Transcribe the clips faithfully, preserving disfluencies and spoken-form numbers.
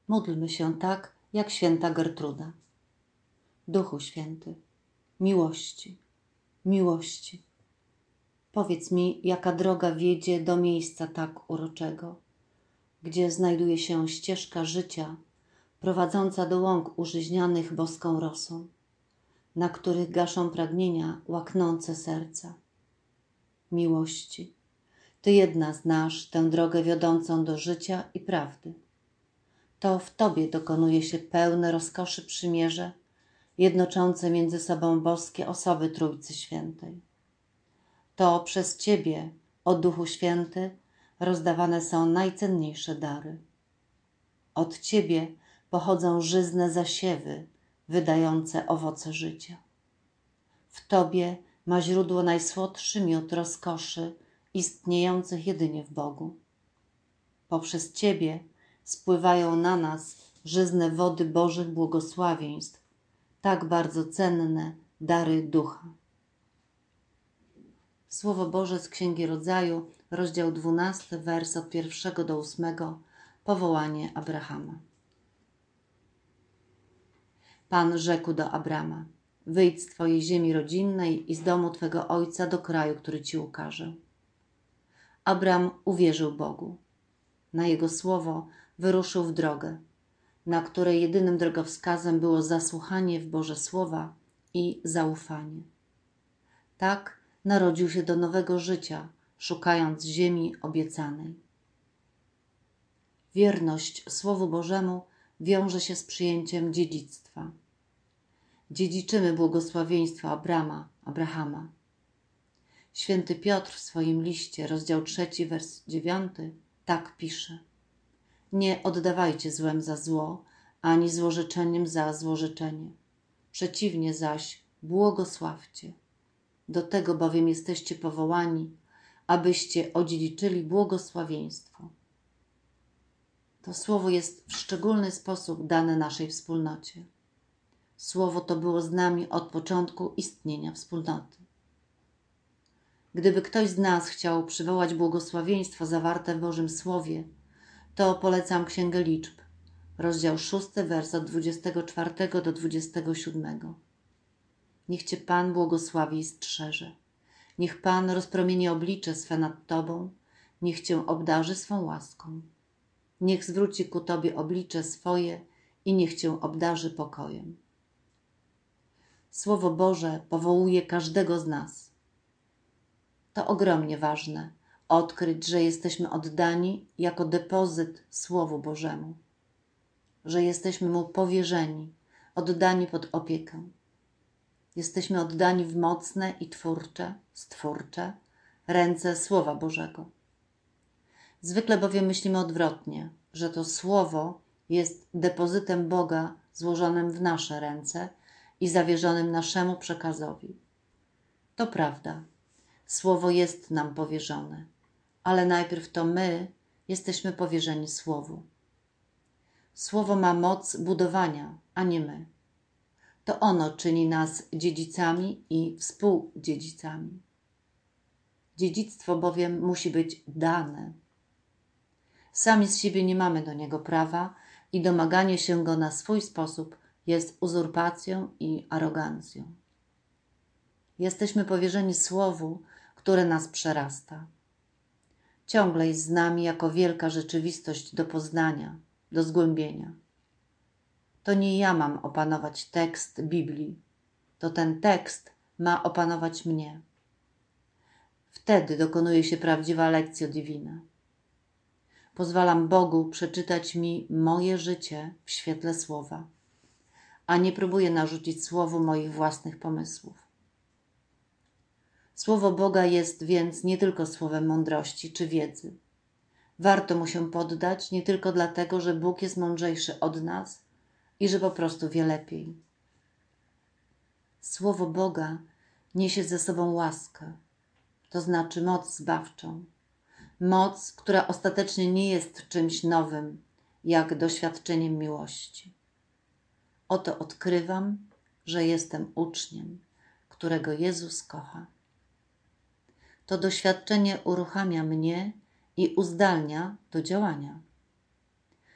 Módlmy się tak, jak święta Gertruda. Duchu Święty, miłości, miłości. Powiedz mi, jaka droga wiedzie do miejsca tak uroczego, gdzie znajduje się ścieżka życia, prowadząca do łąk użyźnianych boską rosą, na których gaszą pragnienia łaknące serca. Miłości, Ty jedna znasz tę drogę wiodącą do życia i prawdy. To w Tobie dokonuje się pełne rozkoszy przymierze, jednoczące między sobą boskie osoby Trójcy Świętej. To przez Ciebie, o Duchu Święty, rozdawane są najcenniejsze dary. Od Ciebie pochodzą żyzne zasiewy, wydające owoce życia. W Tobie ma źródło najsłodszy miód rozkoszy, istniejących jedynie w Bogu. Poprzez Ciebie spływają na nas żyzne wody Bożych błogosławieństw, tak bardzo cenne dary Ducha. Słowo Boże z Księgi Rodzaju, rozdział dwunasty, wers od pierwszego do ósmego, powołanie Abrahama. Pan rzekł do Abrama: wyjdź z Twojej ziemi rodzinnej i z domu Twego ojca do kraju, który Ci ukażę. Abram uwierzył Bogu. Na Jego słowo wyruszył w drogę, na której jedynym drogowskazem było zasłuchanie w Boże słowa i zaufanie. Tak narodził się do nowego życia, szukając ziemi obiecanej. Wierność Słowu Bożemu wiąże się z przyjęciem dziedzictwa. Dziedziczymy błogosławieństwo Abrama, Abrahama. Święty Piotr w swoim liście, rozdział trzeci, wers dziewiąty, tak pisze: nie oddawajcie złem za zło, ani złorzeczeniem za złorzeczenie. Przeciwnie zaś, błogosławcie. Do tego bowiem jesteście powołani, abyście odziedziczyli błogosławieństwo. To słowo jest w szczególny sposób dane naszej wspólnocie. Słowo to było z nami od początku istnienia wspólnoty. Gdyby ktoś z nas chciał przywołać błogosławieństwo zawarte w Bożym Słowie, to polecam Księgę Liczb, rozdział szósty, wers od dwudziestego czwartego do dwudziestego siódmego. Niech Cię Pan błogosławi i strzeże. Niech Pan rozpromieni oblicze swe nad Tobą, niech Cię obdarzy swą łaską. Niech zwróci ku Tobie oblicze swoje i niech Cię obdarzy pokojem. Słowo Boże powołuje każdego z nas. To ogromnie ważne, odkryć, że jesteśmy oddani jako depozyt Słowu Bożemu, że jesteśmy Mu powierzeni, oddani pod opiekę. Jesteśmy oddani w mocne i twórcze, stwórcze ręce Słowa Bożego. Zwykle bowiem myślimy odwrotnie, że to Słowo jest depozytem Boga złożonym w nasze ręce i zawierzonym naszemu przekazowi. To prawda, Słowo jest nam powierzone, ale najpierw to my jesteśmy powierzeni Słowu. Słowo ma moc budowania, a nie my. To ono czyni nas dziedzicami i współdziedzicami. Dziedzictwo bowiem musi być dane. Sami z siebie nie mamy do niego prawa i domaganie się go na swój sposób jest uzurpacją i arogancją. Jesteśmy powierzeni Słowu, które nas przerasta. Ciągle jest z nami jako wielka rzeczywistość do poznania, do zgłębienia. To nie ja mam opanować tekst Biblii, to ten tekst ma opanować mnie. Wtedy dokonuje się prawdziwa lectio divina. Pozwalam Bogu przeczytać mi moje życie w świetle Słowa, a nie próbuję narzucić Słowu moich własnych pomysłów. Słowo Boga jest więc nie tylko słowem mądrości czy wiedzy. Warto mu się poddać nie tylko dlatego, że Bóg jest mądrzejszy od nas i że po prostu wie lepiej. Słowo Boga niesie ze sobą łaskę, to znaczy moc zbawczą. Moc, która ostatecznie nie jest czymś nowym, jak doświadczeniem miłości. Oto odkrywam, że jestem uczniem, którego Jezus kocha. To doświadczenie uruchamia mnie i uzdalnia do działania.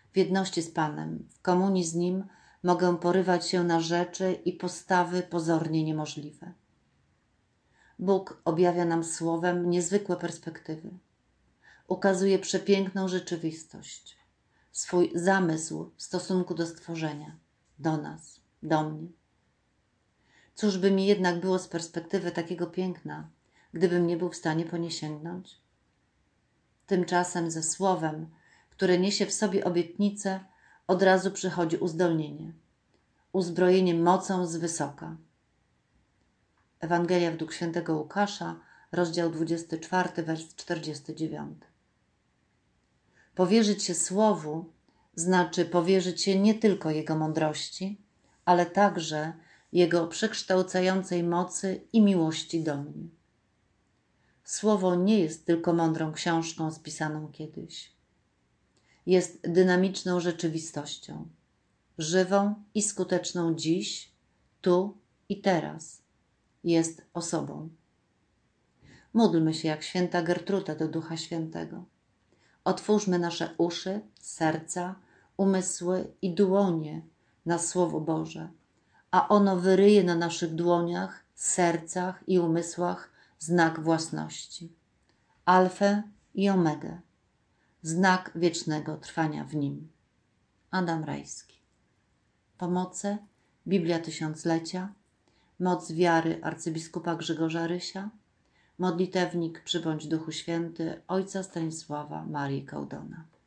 W jedności z Panem, w komunii z Nim mogę porywać się na rzeczy i postawy pozornie niemożliwe. Bóg objawia nam słowem niezwykłe perspektywy. Ukazuje przepiękną rzeczywistość, swój zamysł w stosunku do stworzenia, do nas, do mnie. Cóż by mi jednak było z perspektywy takiego piękna, gdybym nie był w stanie po nie sięgnąć? Tymczasem ze słowem, które niesie w sobie obietnicę, od razu przychodzi uzdolnienie, uzbrojenie mocą z wysoka. Ewangelia według świętego Łukasza, rozdział dwudziesty czwarty, wers czterdziesty dziewiąty. Powierzyć się Słowu znaczy powierzyć się nie tylko Jego mądrości, ale także Jego przekształcającej mocy i miłości do mnie. Słowo nie jest tylko mądrą książką spisaną kiedyś. Jest dynamiczną rzeczywistością, żywą i skuteczną dziś, tu i teraz. Jest osobą. Módlmy się jak święta Gertruda do Ducha Świętego. Otwórzmy nasze uszy, serca, umysły i dłonie na Słowo Boże, a ono wyryje na naszych dłoniach, sercach i umysłach znak własności, alfę i omegę, znak wiecznego trwania w Nim. Adam Rajski. Pomoce Biblia Tysiąclecia, moc wiary arcybiskupa Grzegorza Rysia, modlitewnik Przybądź Duchu Święty ojca Stanisława Marii Kołdona.